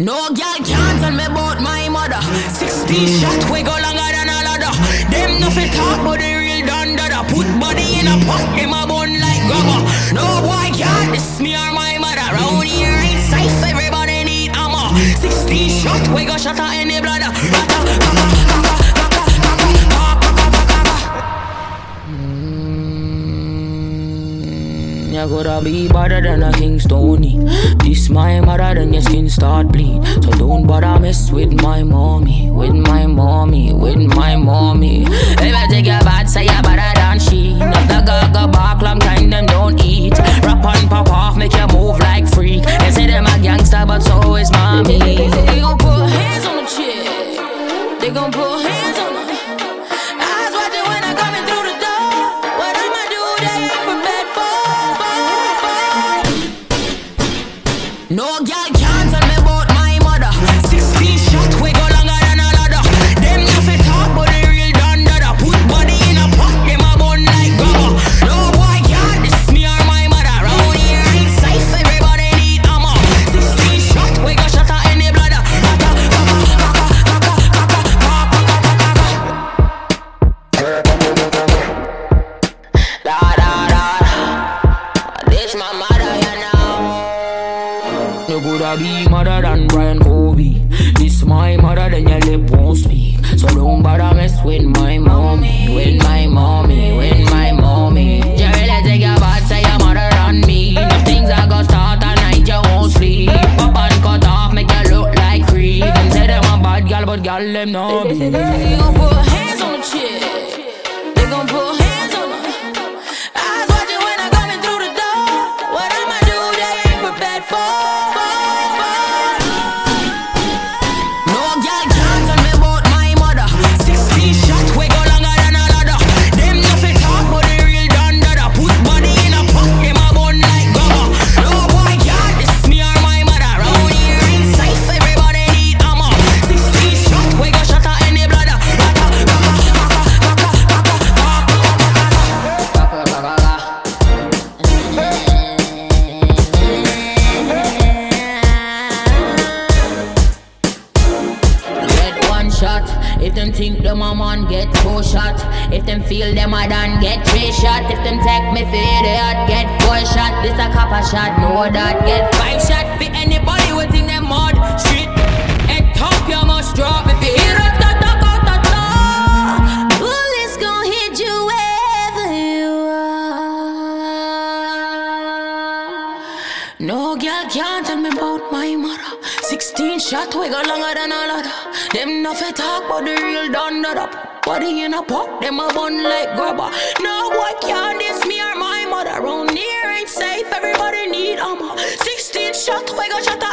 No girl can't tell me about my mother. 16 shots we go longer than a ladder. Them nothing talk but the real done dada. Put body in a pot, them a bun like grabber. No boy can't diss me or my mother. Round here ain't safe, everybody need armor. 16 shots we go shatter any bladder. You gotta be better than a King Stony. This my mother, then your skin start bleed. So don't bother mess with my mommy. With my mommy, with my mommy. If I take your bad, say you better than she. If the gaga bark long time, them don't eat. Rap and pop off, make you move like freak. They say them a gangster, but so is mommy. They gon' put hands on the chick. They gon' put hands on the eyes watching when I coming through the door. What I'ma do, they ain't prepared for. No girl can't tell me about my mother. 16 shots we go longer than a ladder. Them nothing talk but the real done dada. Put body in a pot, them a bun like grabber. No boy can't diss me or my mother. Round here ain't safe, everybody need armor. 16 shots we go shatter any bladder. This my mother, you know. You coulda be mother than Brian Kobe. This my mother, then your lip won't speak. So don't bother mess with my mommy. With my mommy, with my mommy. You really take your bad, say your mother than me. If things are gonna start at night, you won't sleep. Pop and cut off, make you look like creep. Them say them a bad girl, but girl them no be. They gon' put hands on the chick. They gon' put hands on her. Eyes watching when I coming through the door. What I'ma do, they ain't prepared for. No girl can't tell me about my mother. 16 shots we go longer than a ladder. Them nothing talk but the real done dada. Put body in a pot, them a bun like grabber. No boy can't diss me or my mother. Round here ain't safe, everybody need armor. 16 shots we go shatter any bladder. Get one shot. If them think them a man, get 2 shot. If them feel them a done, get 3 shot. If them take me for idiot, get 4 shot. This a copper shot, know that. Get 5 shot for anybody who think them mud. Street and top, you must drop. If you hear it, bullets gon' hit you wherever you are. No girl can't tell me about my mother. 16 shot we go longer than a ladder. Them nothing talk but the real done dada. Body in a pot, them a bun like grabber. No boy can't diss me or my mother. Round here ain't safe, everybody need armor. 16 shot we go shatter